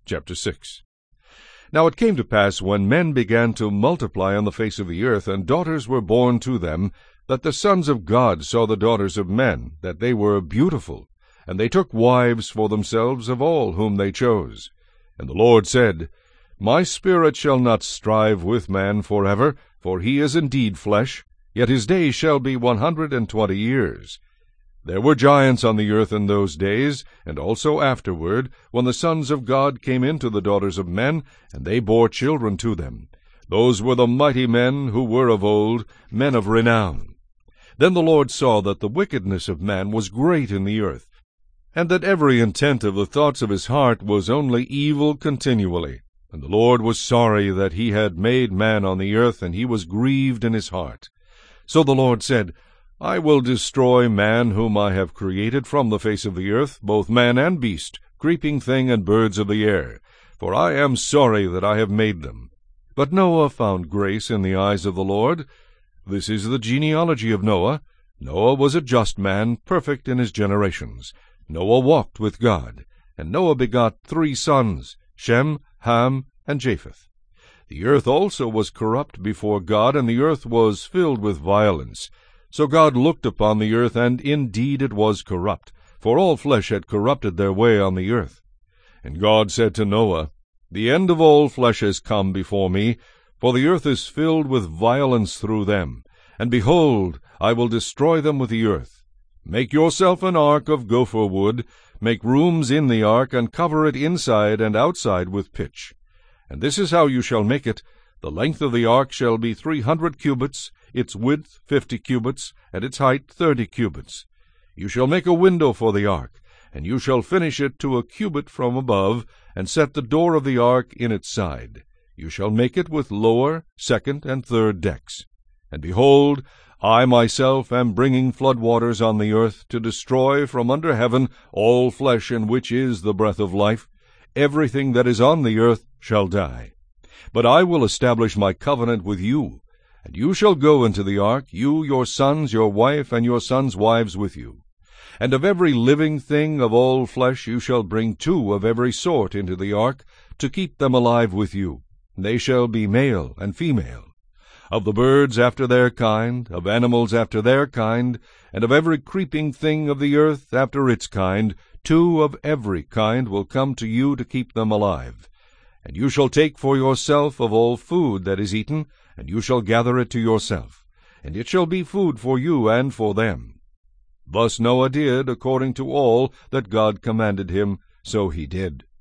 Chapter 6. Now it came to pass, when men began to multiply on the face of the earth, and daughters were born to them, that the sons of God saw the daughters of men, that they were beautiful, and they took wives for themselves of all whom they chose. And the Lord said, My spirit shall not strive with man forever, for he is indeed flesh, yet his days shall be 120 years. There were giants on the earth in those days, and also afterward, when the sons of God came into the daughters of men, and they bore children to them. Those were the mighty men who were of old, men of renown. Then the Lord saw that the wickedness of man was great in the earth, and that every intent of the thoughts of his heart was only evil continually. And the Lord was sorry that he had made man on the earth, and he was grieved in his heart. So the Lord said, I will destroy man whom I have created from the face of the earth, both man and beast, creeping thing and birds of the air, for I am sorry that I have made them. But Noah found grace in the eyes of the Lord. This is the genealogy of Noah. Noah was a just man, perfect in his generations. Noah walked with God, and Noah begot 3 sons, Shem, Ham, and Japheth. The earth also was corrupt before God, and the earth was filled with violence. So God looked upon the earth, and indeed it was corrupt, for all flesh had corrupted their way on the earth. And God said to Noah, The end of all flesh is come before me, for the earth is filled with violence through them. And behold, I will destroy them with the earth. Make yourself an ark of gopher wood, make rooms in the ark, and cover it inside and outside with pitch. And this is how you shall make it. The length of the ark shall be 300 cubits, its width 50 cubits, and its height 30 cubits. You shall make a window for the ark, and you shall finish it to a cubit from above, and set the door of the ark in its side. You shall make it with lower, second, and third decks. And behold, I myself am bringing flood waters on the earth, to destroy from under heaven all flesh in which is the breath of life. Everything that is on the earth shall die. But I will establish my covenant with you, and you shall go into the ark, you, your sons, your wife, and your sons' wives with you. And of every living thing of all flesh you shall bring 2 of every sort into the ark, to keep them alive with you. They shall be male and female. Of the birds after their kind, of animals after their kind, and of every creeping thing of the earth after its kind, 2 of every kind will come to you to keep them alive. And you shall take for yourself of all food that is eaten, and you shall gather it to yourself, and it shall be food for you and for them. Thus Noah did according to all that God commanded him, so he did.